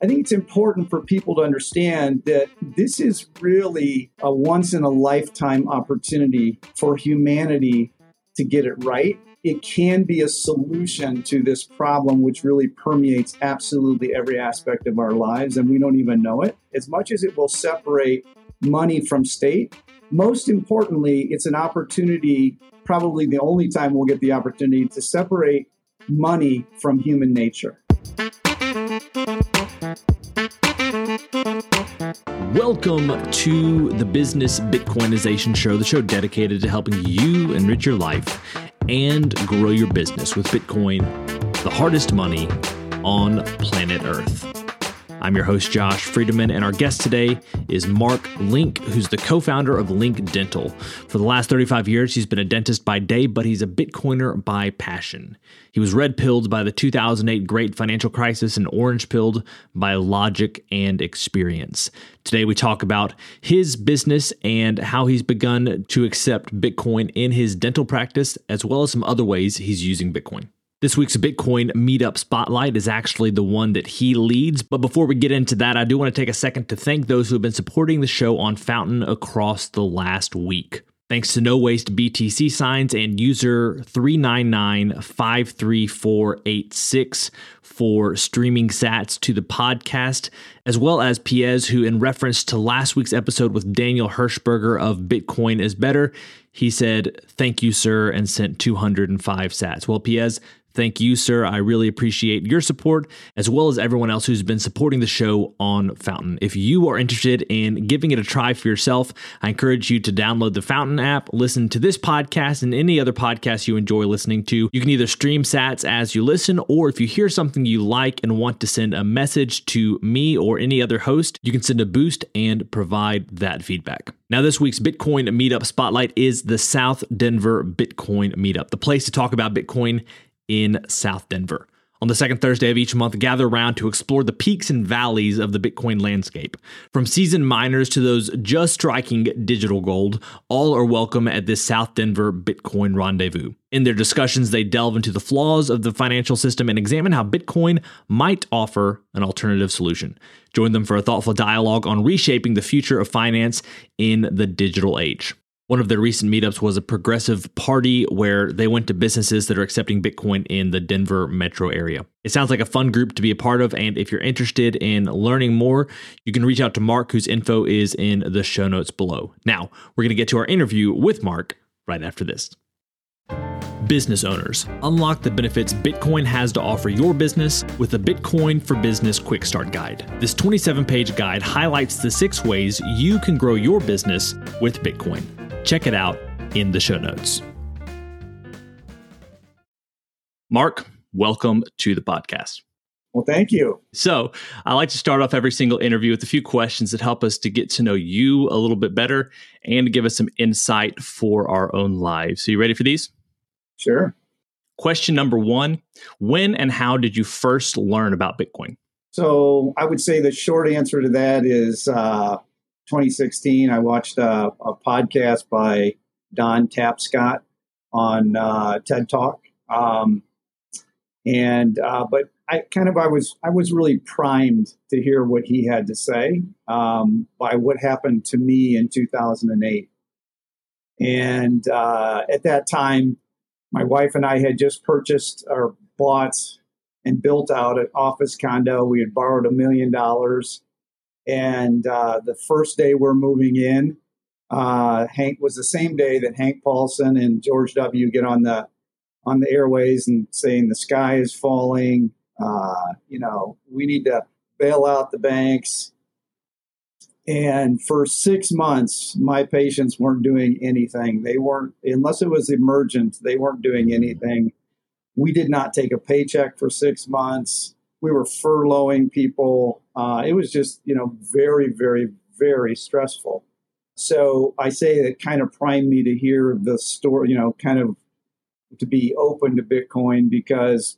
I think it's important for people to understand that this is really a once in a lifetime opportunity for humanity to get it right. It can be a solution to this problem, which really permeates absolutely every aspect of our lives, and we don't even know it. As much as it will separate money from state, most importantly, it's an opportunity, probably the only time we'll get the opportunity to separate money from human nature. Welcome to the Business Bitcoinization Show, the show dedicated to helping you enrich your life and grow your business with Bitcoin, the hardest money on planet Earth. I'm your host, Josh Friedemann, and our guest today is Mark Link, who's the co-founder of Link Dental. For the last 35 years, he's been a dentist by day, but he's a Bitcoiner by passion. He was red-pilled by the 2008 great financial crisis and orange-pilled by logic and experience. Today, we talk about his business and how he's begun to accept Bitcoin in his dental practice, as well as some other ways he's using Bitcoin. This week's Bitcoin Meetup Spotlight is actually the one that he leads. But before we get into that, I do want to take a second to thank those who have been supporting the show on Fountain across the last week. Thanks to No Waste BTC Signs and user 399-53486 for streaming sats to the podcast, as well as Piez, who in reference to last week's episode with Daniel Hirschberger of Bitcoin is Better, he said, "Thank you, sir," and sent 205 sats. Well, Piez, thank you, sir. I really appreciate your support, as well as everyone else who's been supporting the show on Fountain. If you are interested in giving it a try for yourself, I encourage you to download the Fountain app, listen to this podcast and any other podcast you enjoy listening to. You can either stream sats as you listen, or if you hear something you like and want to send a message to me or any other host, you can send a boost and provide that feedback. Now, this week's Bitcoin Meetup Spotlight is the South Denver Bitcoin Meetup, the place to talk about Bitcoin in South Denver. On the second Thursday of each month, gather around to explore the peaks and valleys of the Bitcoin landscape. From seasoned miners to those just striking digital gold, all are welcome at this South Denver Bitcoin Rendezvous. In their discussions, they delve into the flaws of the financial system and examine how Bitcoin might offer an alternative solution. Join them for a thoughtful dialogue on reshaping the future of finance in the digital age. One of their recent meetups was a progressive party where they went to businesses that are accepting Bitcoin in the Denver metro area. It sounds like a fun group to be a part of, and if you're interested in learning more, you can reach out to Mark, whose info is in the show notes below. Now, we're going to get to our interview with Mark right after this. Business owners, unlock the benefits Bitcoin has to offer your business with the Bitcoin for Business Quick Start Guide. This 27-page guide highlights the 6 ways you can grow your business with Bitcoin. Check it out in the show notes. Mark, welcome to the podcast. Well, thank you. So I like to start off every single interview with a few questions that help us to get to know you a little bit better and to give us some insight for our own lives. So you ready for these? Sure. Question number 1, when and how did you first learn about Bitcoin? So I would say the short answer to that is 2016. I watched a podcast by Don Tapscott on TED Talk. But I was really primed to hear what he had to say by what happened to me in 2008. And at that time, my wife and I had just purchased or bought and built out an office condo. We had borrowed $1 million. And the first day we're moving in, Hank was the same day that Hank Paulson and George W. get on the airways and saying the sky is falling. We need to bail out the banks. And for 6 months, my patients weren't doing anything. They weren't, unless it was emergent, they weren't doing anything. We did not take a paycheck for 6 months. We were furloughing people. It was just, very, very, very stressful. So I say that kind of primed me to hear the story, kind of to be open to Bitcoin, because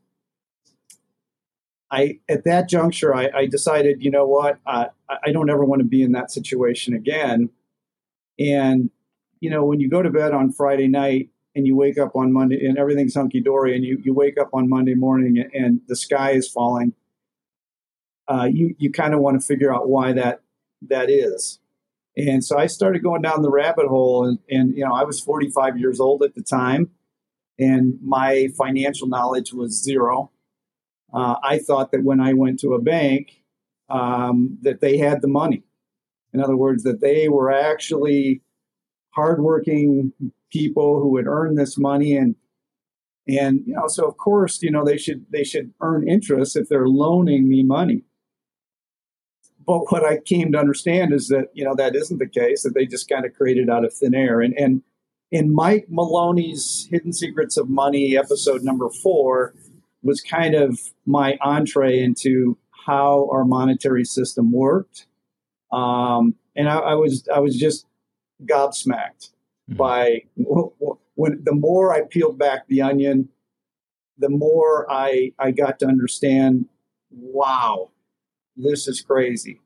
at that juncture, I decided, you know what, I don't ever want to be in that situation again. And, when you go to bed on Friday night and you wake up on Monday and everything's hunky-dory, and you wake up on Monday morning and the sky is falling, you kind of want to figure out why that is. And so I started going down the rabbit hole, and I was 45 years old at the time, and my financial knowledge was zero. I thought that when I went to a bank, that they had the money. In other words, that they were actually hardworking people who would earn this money, and so of course, they should earn interest if they're loaning me money. But what I came to understand is that that isn't the case, that they just kind of created out of thin air. And in Mike Maloney's Hidden Secrets of Money, episode number 4, was kind of my entree into how our monetary system worked. And I was just gobsmacked by when the more I peeled back the onion, the more I got to understand, wow, this is crazy.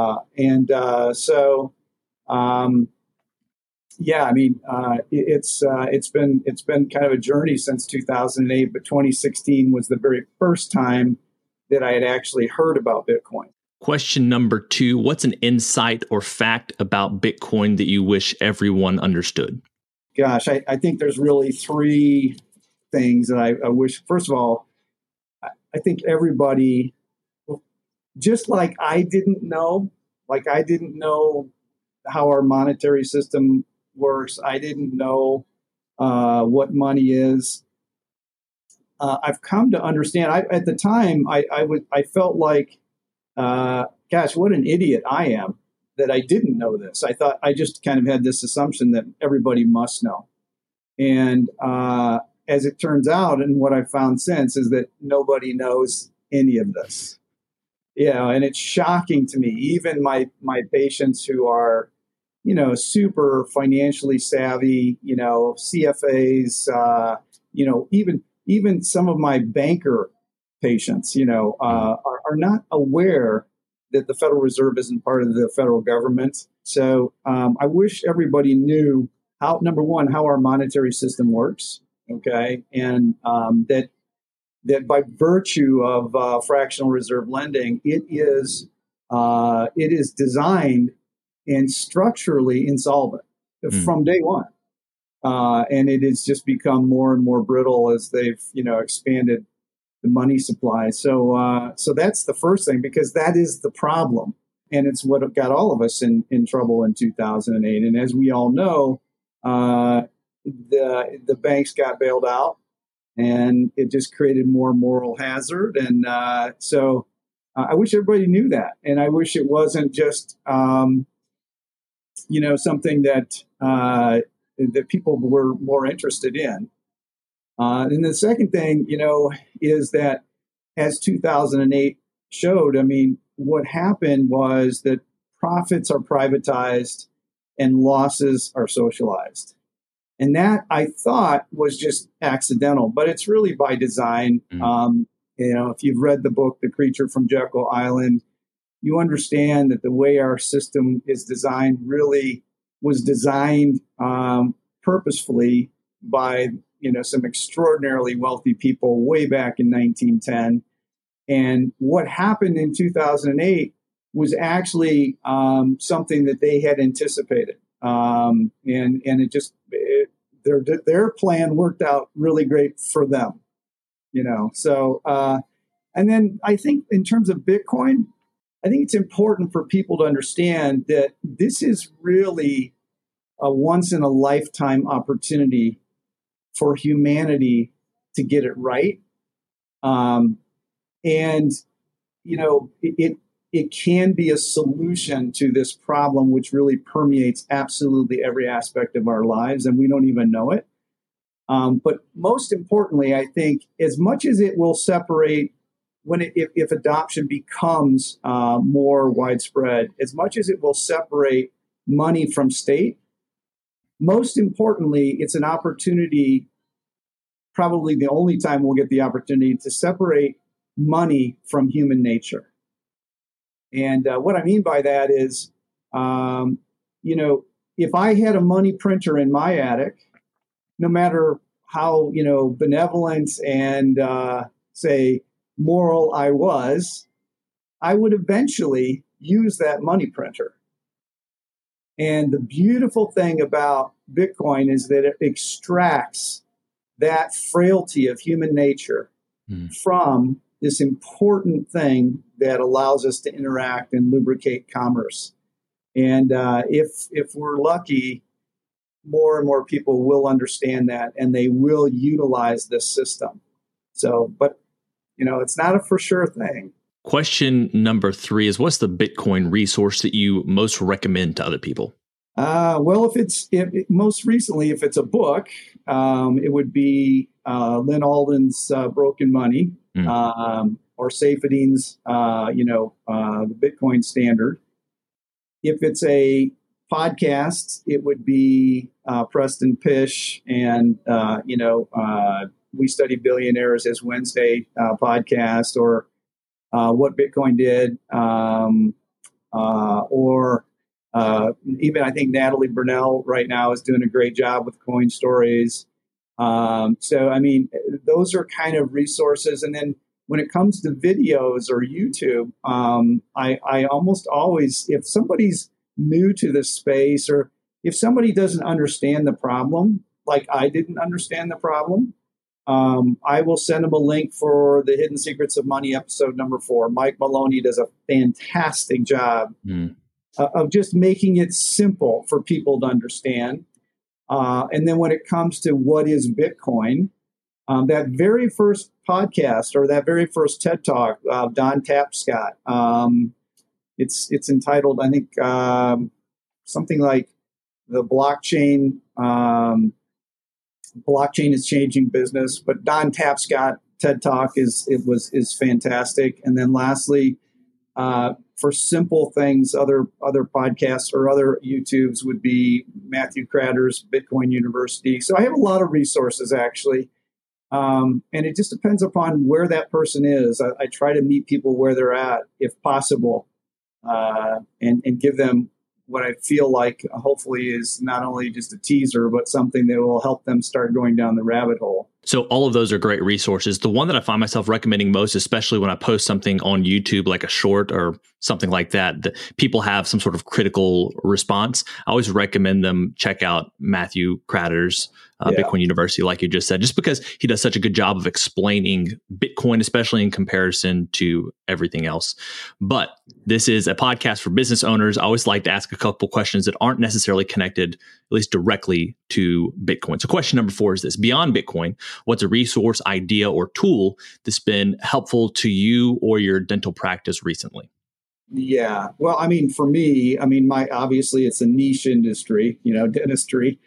It's been kind of a journey since 2008, but 2016 was the very first time that I had actually heard about Bitcoin. Question number 2, what's an insight or fact about Bitcoin that you wish everyone understood? Gosh, I think there's really 3 things that I wish. First of all, I think everybody, just like I didn't know how our monetary system works. I didn't know what money is. I've come to understand. At the time, I felt like, gosh, what an idiot I am that I didn't know this. I thought I just kind of had this assumption that everybody must know. And as it turns out, and what I've found since, is that nobody knows any of this. And it's shocking to me. Even my patients who are, super financially savvy, CFAs, even some of my banker patients, are not aware that the Federal Reserve isn't part of the federal government. So I wish everybody knew number one, how our monetary system works. Okay. And that by virtue of fractional reserve lending, it is designed and structurally insolvent from day one. And it has just become more and more brittle as they've, expanded the money supply. So that's the first thing, because that is the problem. And it's what got all of us in trouble in 2008. And as we all know, the banks got bailed out, and it just created more moral hazard. And so I wish everybody knew that. And I wish it wasn't just, something that people were more interested in. And the second thing, is that as 2008 showed, what happened was that profits are privatized and losses are socialized. And that, I thought, was just accidental, but it's really by design. If you've read the book, The Creature from Jekyll Island, you understand that the way our system is designed really was designed purposefully by some extraordinarily wealthy people way back in 1910. And what happened in 2008 was actually something that they had anticipated. And it just, their plan worked out really great for them, So, and then I think in terms of Bitcoin, I think it's important for people to understand that this is really a once in a lifetime opportunity for humanity to get it right. It can be a solution to this problem, which really permeates absolutely every aspect of our lives, and we don't even know it. But most importantly, I think as much as it will separate if adoption becomes more widespread, as much as it will separate money from state, most importantly, it's an opportunity, probably the only time we'll get the opportunity to separate money from human nature. And what I mean by that is, if I had a money printer in my attic, no matter how, benevolent and, say, moral I was, I would eventually use that money printer. And the beautiful thing about Bitcoin is that it extracts that frailty of human nature from this important thing that allows us to interact and lubricate commerce. And if we're lucky, more and more people will understand that, and they will utilize this system. So, but it's not a for sure thing. Question number 3 is, what's the Bitcoin resource that you most recommend to other people? Well, most recently, if it's a book, it would be Lynn Alden's Broken Money, or Saifedean's, the Bitcoin Standard. If it's a podcast, it would be Preston Pysh and We Study Billionaires as Wednesday podcast, or What Bitcoin Did, or even I think Natalie Brunell right now is doing a great job with Coin Stories. So, I mean, those are kind of resources. And then when it comes to videos or YouTube, I almost always, if somebody's new to the space, or if somebody doesn't understand the problem, like I didn't understand the problem, I will send them a link for the Hidden Secrets of Money episode number 4. Mike Maloney does a fantastic job of just making it simple for people to understand. And then when it comes to what is Bitcoin, that very first podcast or that very first TED Talk, Don Tapscott, it's entitled, I think, something like the blockchain is changing business. But Don Tapscott TED Talk is fantastic. And then lastly, for simple things, other podcasts or other YouTubes would be Matthew Cratter's Bitcoin University. So I have a lot of resources, actually. And it just depends upon where that person is. I try to meet people where they're at, if possible, and give them what I feel like hopefully is not only just a teaser, but something that will help them start going down the rabbit hole. So all of those are great resources. The one that I find myself recommending most, especially when I post something on YouTube, like a short or something like that, that people have some sort of critical response, I always recommend them check out Matthew Cratter's Bitcoin University, like you just said, just because he does such a good job of explaining Bitcoin, especially in comparison to everything else. But this is a podcast for business owners. I always like to ask a couple questions that aren't necessarily connected, at least directly, to Bitcoin. So question number 4 is this: beyond Bitcoin, what's a resource, idea, or tool that's been helpful to you or your dental practice recently? Yeah. Well, I mean, for me, obviously it's a niche industry, dentistry.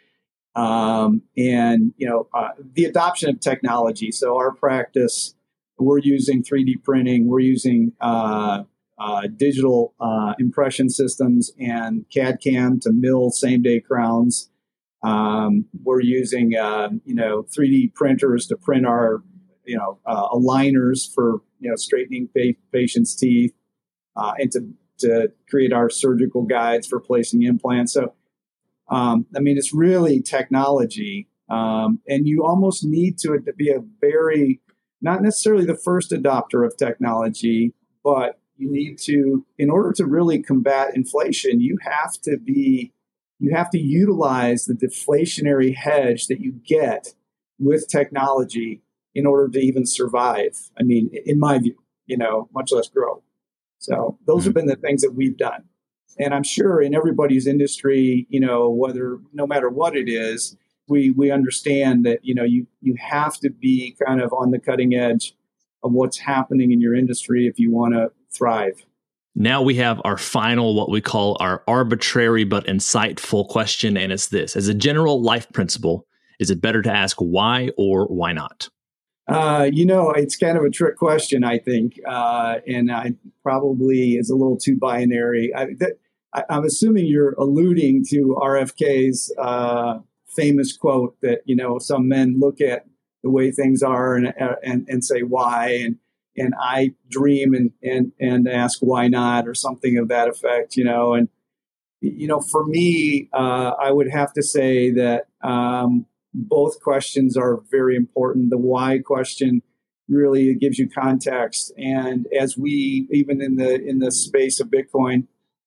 The adoption of technology. So our practice, we're using 3D printing, we're using digital impression systems and CAD/CAM to mill same-day crowns. We're using 3D printers to print our aligners for straightening patients' teeth, and to create our surgical guides for placing implants. So it's really technology, and you almost need to be a very, not necessarily the first adopter of technology, but you need to, in order to really combat inflation, you have to utilize the deflationary hedge that you get with technology in order to even survive. I mean, in my view, much less grow. So those have been the things that we've done. And I'm sure in everybody's industry, no matter what it is, we understand that, you have to be kind of on the cutting edge of what's happening in your industry if you want to thrive. Now we have our final, what we call our arbitrary but insightful question. And it's this: as a general life principle, is it better to ask why or why not? It's kind of a trick question, I think. And I probably is a little too binary. I'm assuming you're alluding to RFK's famous quote that, some men look at the way things are and say why, and I dream and ask why not, or something of that effect, and for me, I would have to say that both questions are very important. The why question really it gives you context. And as we, even in the space of Bitcoin,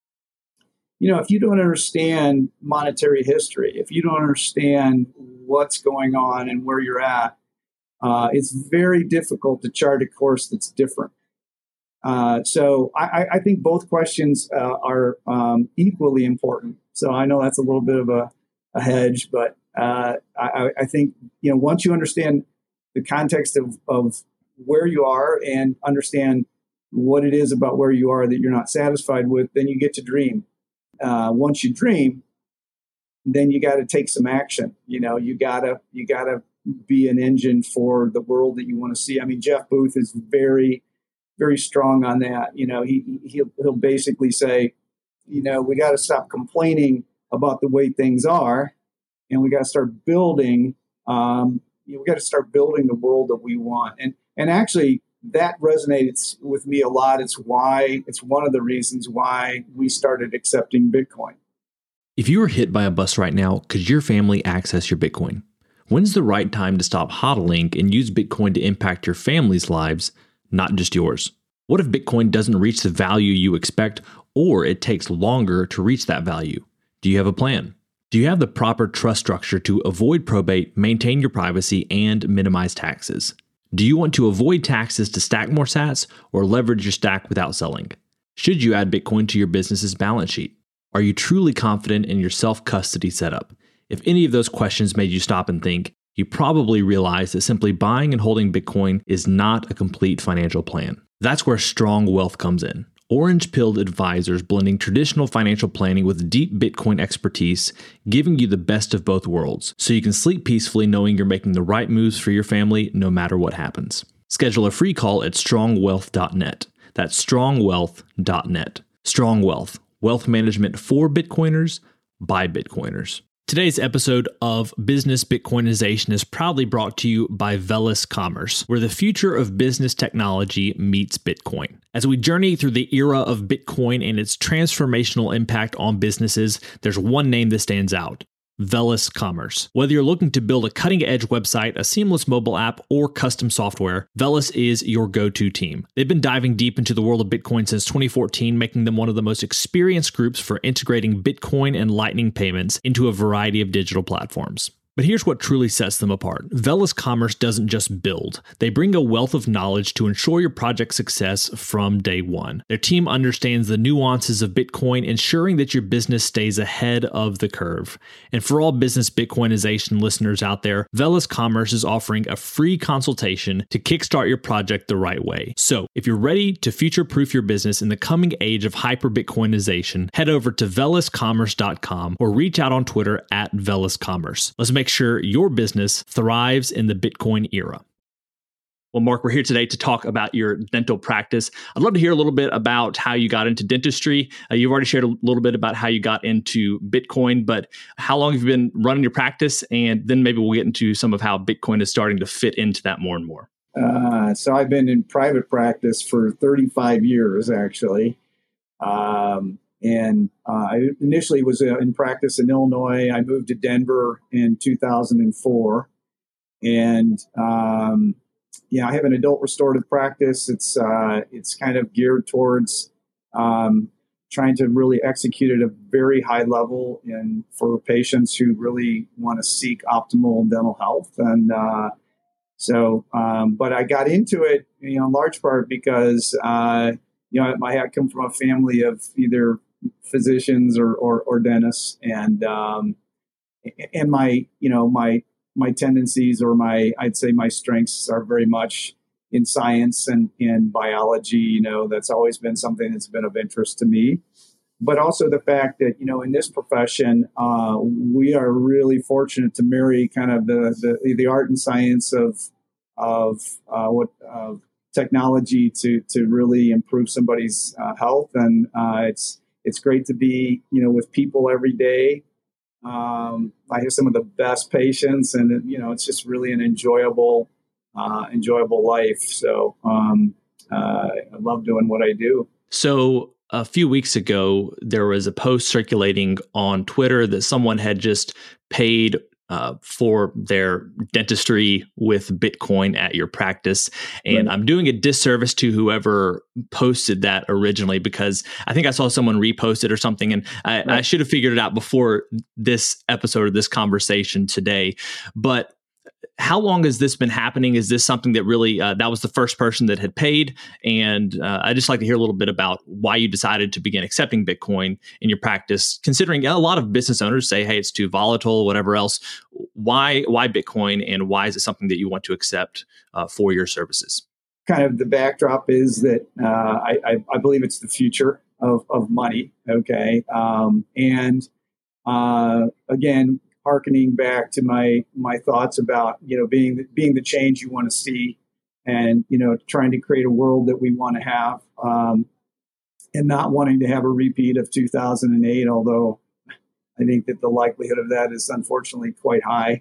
if you don't understand monetary history, if you don't understand what's going on and where you're at, it's very difficult to chart a course that's different. So I think both questions are equally important. So I know that's a little bit of a hedge, but I think, once you understand the context of where you are and understand what it is about where you are that you're not satisfied with, then you get to dream. Once you dream, then you got to take some action. You gotta be an engine for the world that you want to see. I mean, Jeff Booth is very, very strong on that. He'll basically say, we got to stop complaining about the way things are, and we got to start building. We got to start building the world that we want. And actually, that resonates with me a lot. It's one of the reasons why we started accepting Bitcoin. If you were hit by a bus right now, could your family access your Bitcoin? When's the right time to stop hodling and use Bitcoin to impact your family's lives, not just yours? What if Bitcoin doesn't reach the value you expect, or it takes longer to reach that value? Do you have a plan? Do you have the proper trust structure to avoid probate, maintain your privacy, and minimize taxes? Do you want to avoid taxes to stack more sats or leverage your stack without selling? Should you add Bitcoin to your business's balance sheet? Are you truly confident in your self-custody setup? If any of those questions made you stop and think, you probably realize that simply buying and holding Bitcoin is not a complete financial plan. That's where Strong Wealth comes in. Orange-pilled advisors blending traditional financial planning with deep Bitcoin expertise, giving you the best of both worlds, so you can sleep peacefully knowing you're making the right moves for your family no matter what happens. Schedule a free call at strongwealth.net. That's strongwealth.net. Strong Wealth, wealth management for Bitcoiners by Bitcoiners. Today's episode of Business Bitcoinization is proudly brought to you by Velis Commerce, where the future of business technology meets Bitcoin. As we journey through the era of Bitcoin and its transformational impact on businesses, there's one name that stands out: Velis Commerce. Whether you're looking to build a cutting-edge website, a seamless mobile app, or custom software, Velis is your go-to team. They've been diving deep into the world of Bitcoin since 2014, making them one of the most experienced groups for integrating Bitcoin and Lightning payments into a variety of digital platforms. But here's what truly sets them apart. Velis Commerce doesn't just build. They bring a wealth of knowledge to ensure your project's success from day one. Their team understands the nuances of Bitcoin, ensuring that your business stays ahead of the curve. And for all Business Bitcoinization listeners out there, Velis Commerce is offering a free consultation to kickstart your project the right way. So if you're ready to future-proof your business in the coming age of hyper-Bitcoinization, head over to veliscommerce.com or reach out on Twitter at veliscommerce. Let's make sure your business thrives in the Bitcoin era. Well, Mark, we're here today to talk about your dental practice. I'd love to hear a little bit about how you got into dentistry. You've already shared a little bit about how you got into Bitcoin, but how long have you been running your practice? And then maybe we'll get into some of how Bitcoin is starting to fit into that more and more. So I've been in private practice for 35 years, actually. And I initially was in practice in Illinois. I moved to Denver in 2004. And I have an adult restorative practice. It's kind of geared towards trying to really execute at a very high level and for patients who really want to seek optimal dental health. And but I got into it, in large part because, I come from a family of either physicians or dentists, and my tendencies or I'd say my strengths are very much in science and in biology. That's always been something that's been of interest to me. But also the fact that, in this profession, we are really fortunate to marry kind of the art and science of technology to really improve somebody's health. And it's great to be, with people every day. I have some of the best patients, and it's just really an enjoyable life. So I love doing what I do. So a few weeks ago, there was a post circulating on Twitter that someone had just paid for their dentistry with Bitcoin at your practice. And I'm doing a disservice to whoever posted that originally, because I think I saw someone repost it or something. And I should have figured it out before this episode of this conversation today. But how long has this been happening? Is this something that really, that was the first person that had paid? And I'd just like to hear a little bit about why you decided to begin accepting Bitcoin in your practice, considering a lot of business owners say, hey, it's too volatile, whatever else. Why Bitcoin, and why is it something that you want to accept for your services? Kind of the backdrop is that I believe it's the future of money. Okay. Again, hearkening back to my thoughts about, being the change you want to see, and, trying to create a world that we want to have, and not wanting to have a repeat of 2008, although I think that the likelihood of that is unfortunately quite high.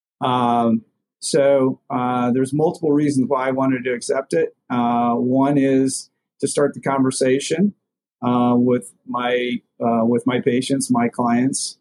So there's multiple reasons why I wanted to accept it. One is to start the conversation with my patients, my clients,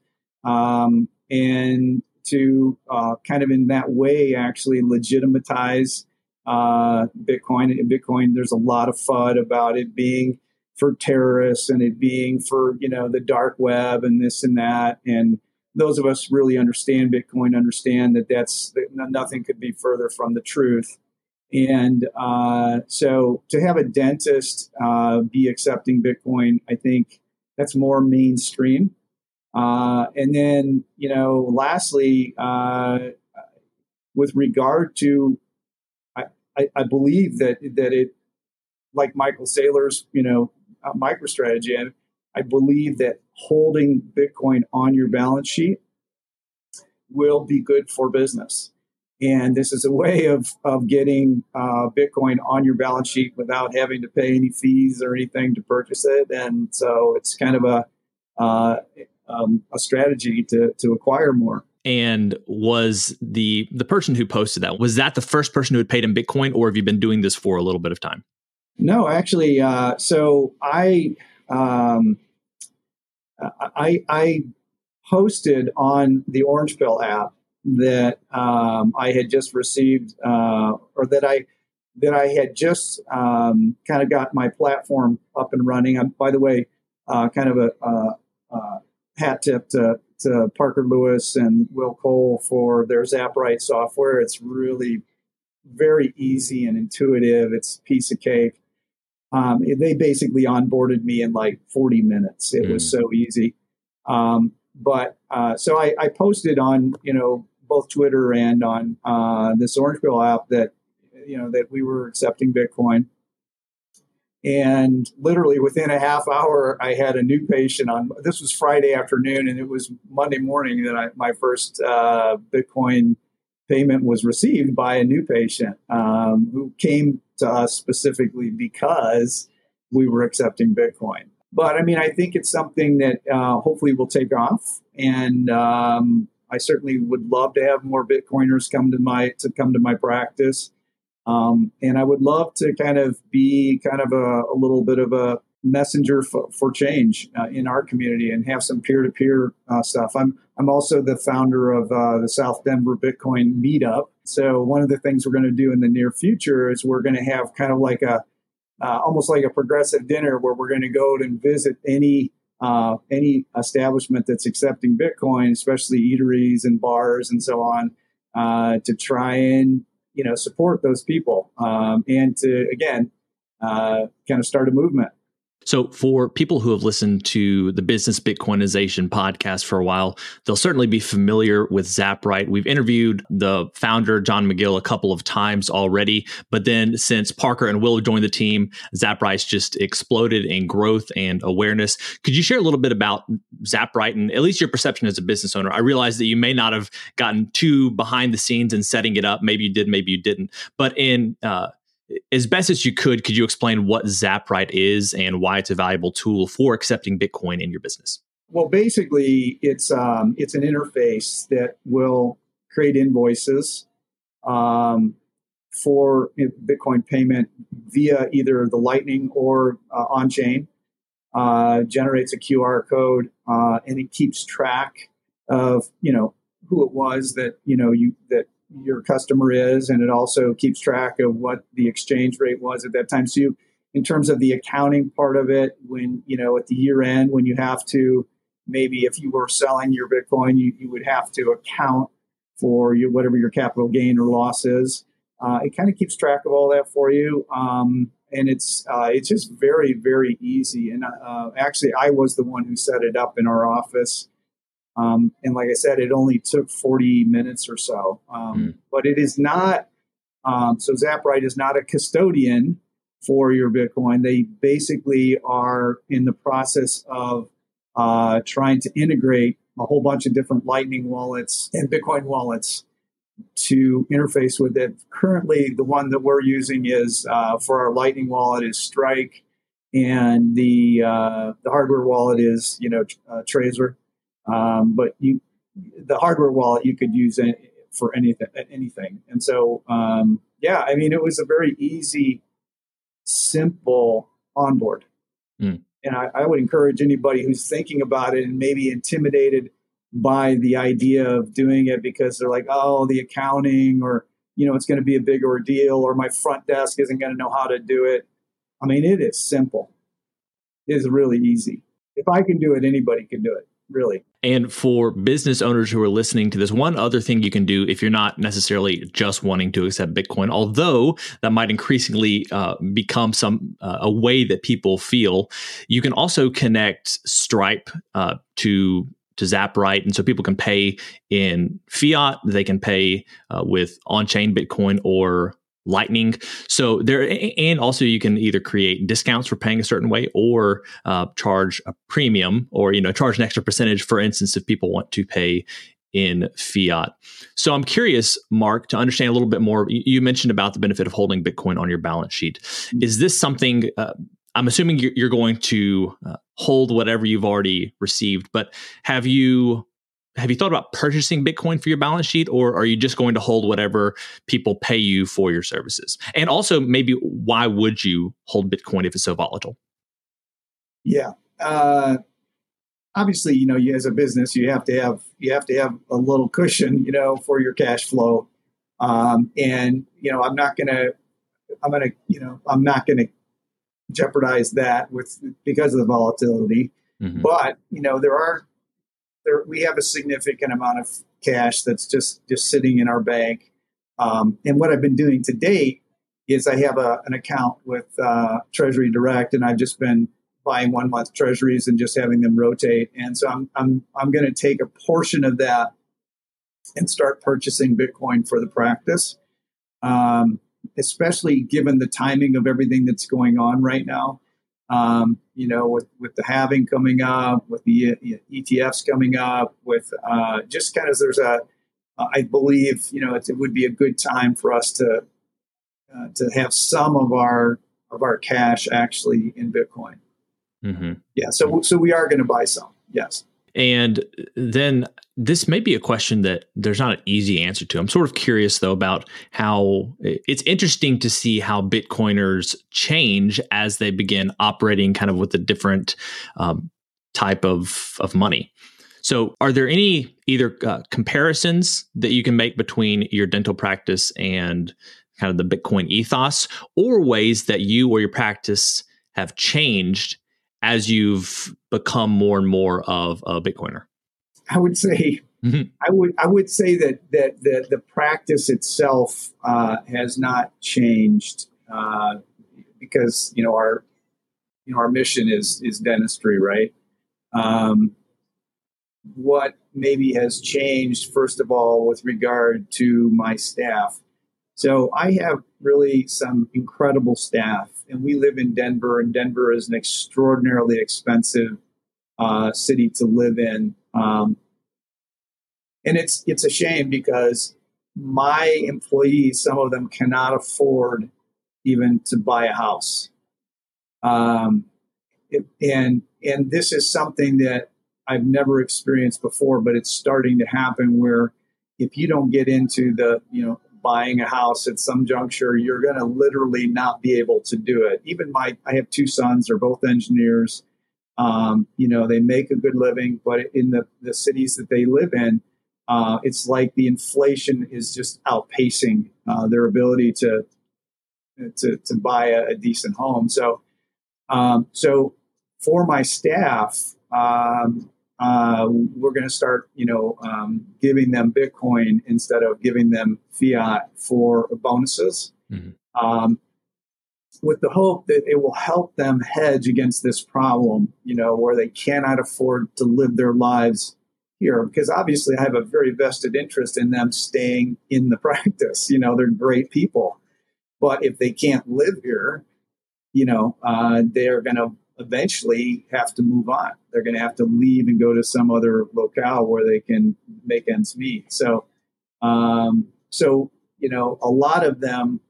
and to kind of in that way actually legitimatize Bitcoin. In Bitcoin, there's a lot of FUD about it being for terrorists and it being for the dark web and this and that. And those of us really understand Bitcoin understand that nothing could be further from the truth. And so to have a dentist be accepting Bitcoin, I think that's more mainstream. And then, lastly, with regard to, I believe that it, like Michael Saylor's, MicroStrategy, I believe that holding Bitcoin on your balance sheet will be good for business. And this is a way of getting Bitcoin on your balance sheet without having to pay any fees or anything to purchase it. And so it's kind of a strategy to acquire more. And was the person who posted that, was that the first person who had paid in Bitcoin, or have you been doing this for a little bit of time? No, actually. So I posted on the Orange Pill app that I had just received, or that I had just kind of got my platform up and running. By the way, kind of a hat tip to Parker Lewis and Will Cole for their ZapRight software. It's really very easy and intuitive. It's a piece of cake. They basically onboarded me in like 40 minutes. It was so easy. So I posted on, both Twitter and on this Orange Pill app that, that we were accepting Bitcoin. And literally within a half hour, I had a new patient on. This was Friday afternoon, and it was Monday morning that my first Bitcoin payment was received by a new patient who came to us specifically because we were accepting Bitcoin. But I mean, I think it's something that hopefully will take off, and I certainly would love to have more Bitcoiners come to my practice. And I would love to kind of be kind of a little bit of a messenger for change in our community and have some peer-to-peer stuff. I'm also the founder of the South Denver Bitcoin Meetup. So one of the things we're going to do in the near future is we're going to have kind of like almost like a progressive dinner where we're going to go and visit any establishment that's accepting Bitcoin, especially eateries and bars and so on, to try and support those people and to, again, kind of start a movement. So for people who have listened to the Business Bitcoinization podcast for a while, they'll certainly be familiar with ZapRight. We've interviewed the founder, John McGill, a couple of times already. But then since Parker and Will joined the team, ZapRight's just exploded in growth and awareness. Could you share a little bit about ZapRight and at least your perception as a business owner? I realize that you may not have gotten too behind the scenes in setting it up. Maybe you did, maybe you didn't. But in as best as you could you explain what ZapRight is and why it's a valuable tool for accepting Bitcoin in your business? Well, basically, it's an interface that will create invoices for Bitcoin payment via either the Lightning or on-chain. Generates a QR code, and it keeps track of who it was that that your customer is, and it also keeps track of what the exchange rate was at that time. So in terms of the accounting part of it, when at the year end, when you have to, maybe if you were selling your Bitcoin, you would have to account for whatever your capital gain or loss is. It kind of keeps track of all that for you. And it's just very, very easy. And actually, I was the one who set it up in our office. And like I said, it only took 40 minutes or so. But it is not, so Zaprise is not a custodian for your Bitcoin. They basically are in the process of trying to integrate a whole bunch of different Lightning wallets and Bitcoin wallets to interface with it. Currently, the one that we're using is for our Lightning wallet is Strike, and the hardware wallet is Trezor. But the hardware wallet you could use for anything. And so it was a very easy, simple onboard. And I would encourage anybody who's thinking about it and maybe intimidated by the idea of doing it because they're like, oh, the accounting, or, it's going to be a big ordeal, or my front desk isn't going to know how to do it. I mean, it is simple. It is really easy. If I can do it, anybody can do it, really. And for business owners who are listening to this, one other thing you can do if you're not necessarily just wanting to accept Bitcoin, although that might increasingly become a way that people feel, you can also connect Stripe to Zaprise, and so people can pay in fiat, they can pay with on-chain Bitcoin or Lightning. So and also you can either create discounts for paying a certain way, or charge a premium, or charge an extra percentage, for instance, if people want to pay in fiat. So I'm curious, Mark, to understand a little bit more. You mentioned about the benefit of holding Bitcoin on your balance sheet. Is this something? I'm assuming you're going to hold whatever you've already received, but have you thought about purchasing Bitcoin for your balance sheet, or are you just going to hold whatever people pay you for your services? And also, maybe why would you hold Bitcoin if it's so volatile? Yeah, obviously, you as a business, you have to have a little cushion, for your cash flow. And I'm not gonna jeopardize that because of the volatility. Mm-hmm. But we have a significant amount of cash that's just sitting in our bank. And what I've been doing to date is I have an account with Treasury Direct, and I've just been buying 1 month treasuries and just having them rotate. And so I'm going to take a portion of that and start purchasing Bitcoin for the practice, especially given the timing of everything that's going on right now. With the halving coming up, with the ETFs coming up, with just kind of I believe it would be a good time for us to have some of our cash actually in Bitcoin. Mm-hmm. Yeah, so we are going to buy some. Yes. And then this may be a question that there's not an easy answer to. I'm sort of curious, though, about how it's interesting to see how Bitcoiners change as they begin operating kind of with a different type of money. So are there any either comparisons that you can make between your dental practice and kind of the Bitcoin ethos, or ways that you or your practice have changed as you've become more and more of a Bitcoiner? I would say, I would say that the practice itself has not changed because our mission is dentistry, right? What maybe has changed, first of all, with regard to my staff. So I have really some incredible staff, and we live in Denver, and Denver is an extraordinarily expensive city to live in. And it's a shame because my employees, some of them cannot afford even to buy a house. And this is something that I've never experienced before, but it's starting to happen where if you don't get into the, buying a house at some juncture, you're going to literally not be able to do it. Even I have two sons, they're both engineers. They make a good living, but in the cities that they live in, it's like the inflation is just outpacing their ability to buy a decent home. So so for my staff, we're going to start, giving them Bitcoin instead of giving them fiat for bonuses, with the hope that it will help them hedge against this problem, where they cannot afford to live their lives here. Because obviously I have a very vested interest in them staying in the practice. They're great people. But if they can't live here, they're going to eventually have to move on. They're going to have to leave and go to some other locale where they can make ends meet. So, a lot of them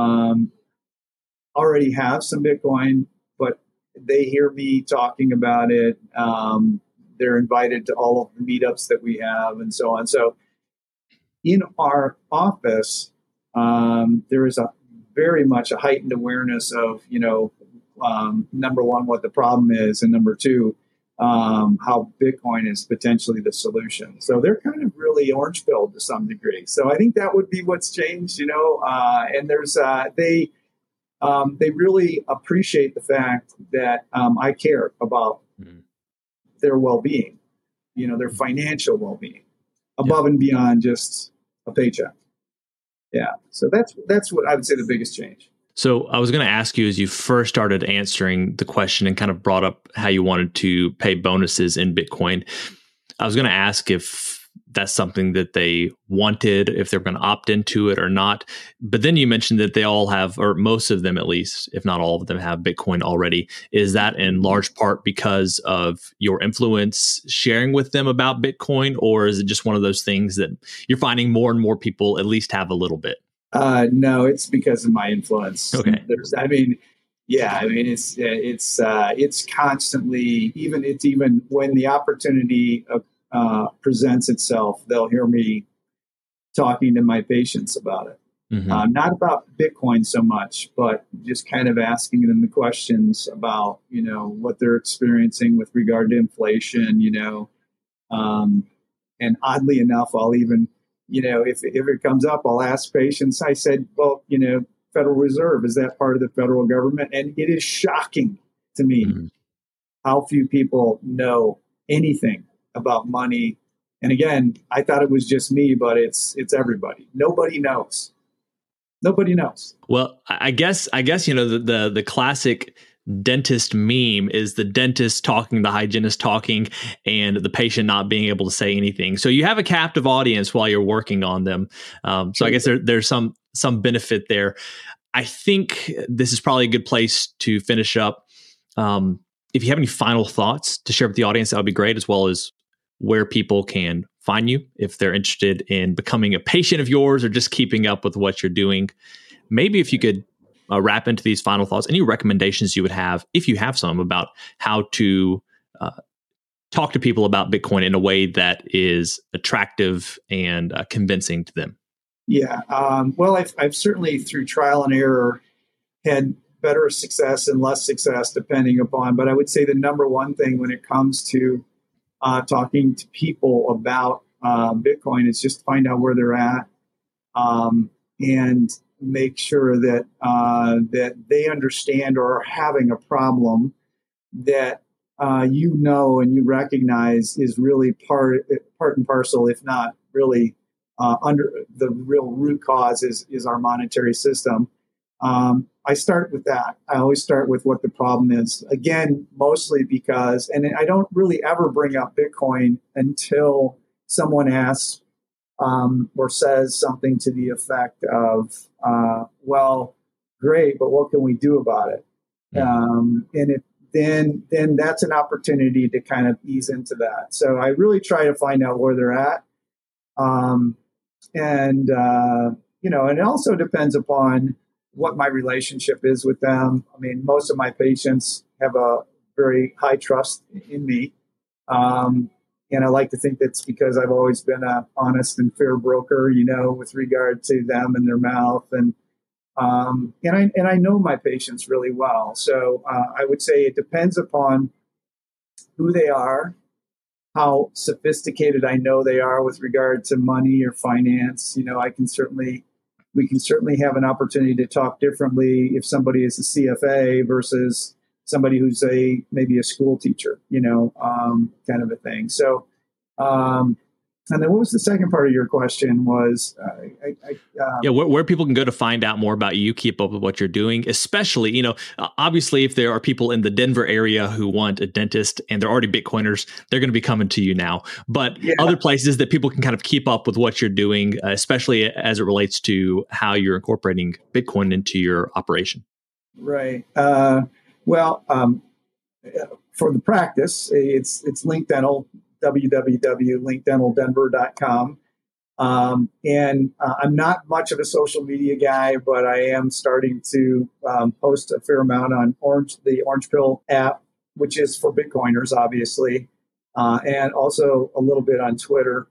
already have some Bitcoin, but they hear me talking about it. They're invited to all of the meetups that we have and so on. So in our office, there is very much a heightened awareness of, number one, what the problem is, and number two, how Bitcoin is potentially the solution. So they're kind of really orange-pilled to some degree. So I think that would be what's changed, and there's they really appreciate the fact that I care about their well-being, their financial well-being, above and beyond just a paycheck. Yeah, so that's what I would say the biggest change. So I was going to ask you, as you first started answering the question and kind of brought up how you wanted to pay bonuses in Bitcoin, I was going to ask if that's something that they wanted, if they're going to opt into it or not. But then you mentioned that they all have, or most of them at least, if not all of them, have Bitcoin already. Is that in large part because of your influence sharing with them about Bitcoin, or is it just one of those things that you're finding more and more people at least have a little bit? No, it's because of my influence. Okay. It's constantly, even when the opportunity presents itself, they'll hear me talking to my patients about it. Mm-hmm. Not about Bitcoin so much, but just kind of asking them the questions about, what they're experiencing with regard to inflation, and oddly enough, I'll even, if it comes up, I'll ask patients, I said, well, Federal Reserve, is that part of the federal government? And it is shocking to me how few people know anything about money. And again, I thought it was just me, but it's everybody. Nobody knows. Well, I guess the classic dentist meme is the dentist talking, the hygienist talking, and the patient not being able to say anything. So you have a captive audience while you're working on them. So I guess there's some benefit there. I think this is probably a good place to finish up. If you have any final thoughts to share with the audience, that would be great, as well as where people can find you if they're interested in becoming a patient of yours or just keeping up with what you're doing. Maybe if you could wrap into these final thoughts, any recommendations you would have, if you have some, about how to talk to people about Bitcoin in a way that is attractive and convincing to them. Yeah. Well, I've certainly, through trial and error, had better success and less success depending upon, but I would say the number one thing when it comes to talking to people about Bitcoin is just find out where they're at, and make sure that that they understand or are having a problem that and you recognize is really part and parcel, if not really under the real root cause is our monetary system. I start with that. I always start with what the problem is. Again, mostly because, and I don't really ever bring up Bitcoin until someone asks or says something to the effect of, well, great, but what can we do about it? And then that's an opportunity to kind of ease into that. So I really try to find out where they're at. And it also depends upon what my relationship is with them. I mean, most of my patients have a very high trust in me. And I like to think that's because I've always been an honest and fair broker, with regard to them and their mouth. And I know my patients really well. So I would say it depends upon who they are, how sophisticated I know they are with regard to money or finance. We can certainly have an opportunity to talk differently if somebody is a CFA versus somebody who's maybe a school teacher, kind of a thing. So, and then what was the second part of your question was, where people can go to find out more about you, keep up with what you're doing, especially, obviously if there are people in the Denver area who want a dentist and they're already Bitcoiners, they're going to be coming to you now, but other places that people can kind of keep up with what you're doing, especially as it relates to how you're incorporating Bitcoin into your operation. Right. For the practice, it's Link Dental, www.linkdentaldenver.com. And I'm not much of a social media guy, but I am starting to post a fair amount on the Orange Pill app, which is for Bitcoiners, obviously, and also a little bit on Twitter.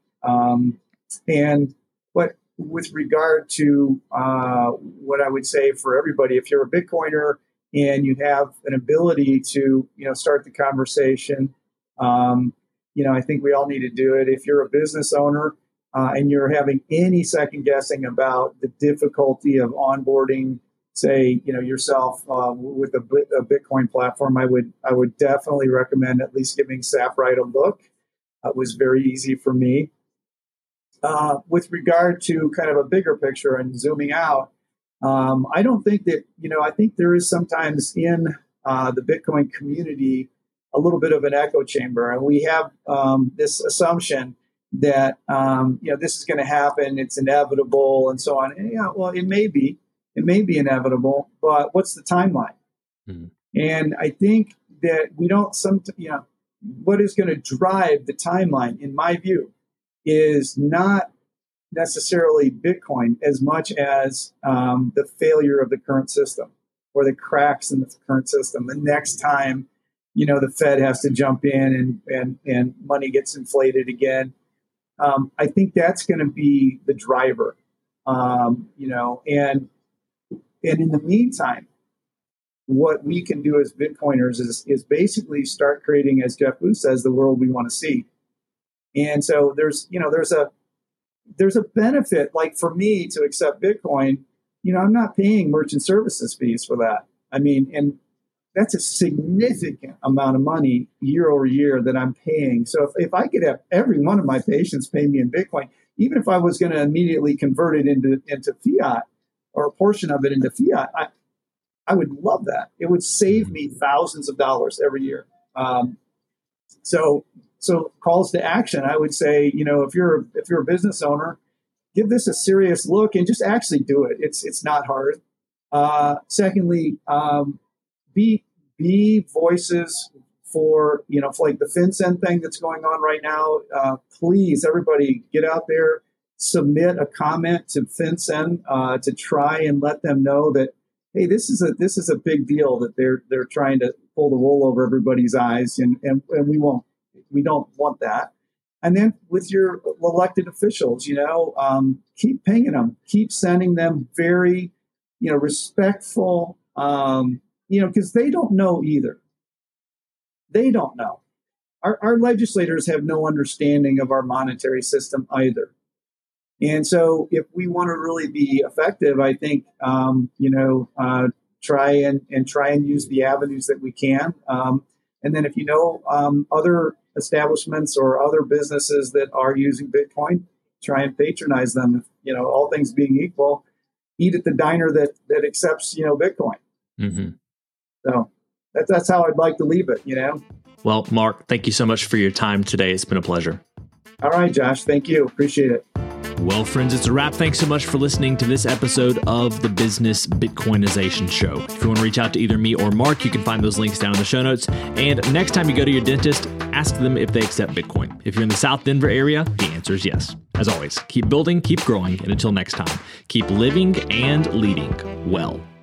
But with regard to what I would say for everybody, if you're a Bitcoiner and you have an ability to, start the conversation, I think we all need to do it. If you're a business owner and you're having any second guessing about the difficulty of onboarding, say, yourself with a Bitcoin platform, I would definitely recommend at least giving Saprite a look. It was very easy for me. With regard to kind of a bigger picture and zooming out, I don't think that, I think there is sometimes in the Bitcoin community a little bit of an echo chamber. And we have this assumption that, this is going to happen, it's inevitable and so on. And, it may be inevitable, but what's the timeline? Mm-hmm. And I think that we don't, what is going to drive the timeline, in my view, is not necessarily Bitcoin as much as the failure of the current system or the cracks in the current system. The next time, the Fed has to jump in and money gets inflated again. I think that's going to be the driver, and in the meantime, what we can do as Bitcoiners is basically start creating, as Jeff Booth says, the world we want to see. And so there's a benefit, like for me to accept Bitcoin, I'm not paying merchant services fees for that. I mean, and that's a significant amount of money year over year that I'm paying. So if I could have every one of my patients pay me in Bitcoin, even if I was going to immediately convert it into fiat or a portion of it into fiat, I would love that. It would save me thousands of dollars every year. So calls to action, I would say, if you're a business owner, give this a serious look and just actually do it. It's not hard. Secondly, be voices for, for like the FinCEN thing that's going on right now. Please, everybody, get out there, submit a comment to FinCEN to try and let them know that, hey, this is a big deal that they're trying to pull the wool over everybody's eyes, and we don't want that. And then with your elected officials, keep pinging them, keep sending them very, respectful, because they don't know either. They don't know. Our legislators have no understanding of our monetary system either. And so if we want to really be effective, I think, try and use the avenues that we can. And then if other establishments or other businesses that are using Bitcoin, try and patronize them. All things being equal, eat at the diner that accepts, Bitcoin. Mm-hmm. So that's how I'd like to leave it, Well, Mark, thank you so much for your time today. It's been a pleasure. All right, Josh. Thank you. Appreciate it. Well, friends, it's a wrap. Thanks so much for listening to this episode of the Business Bitcoinization Show. If you want to reach out to either me or Mark, you can find those links down in the show notes. And next time you go to your dentist, ask them if they accept Bitcoin. If you're in the South Denver area, the answer is yes. As always, keep building, keep growing, and until next time, keep living and leading well.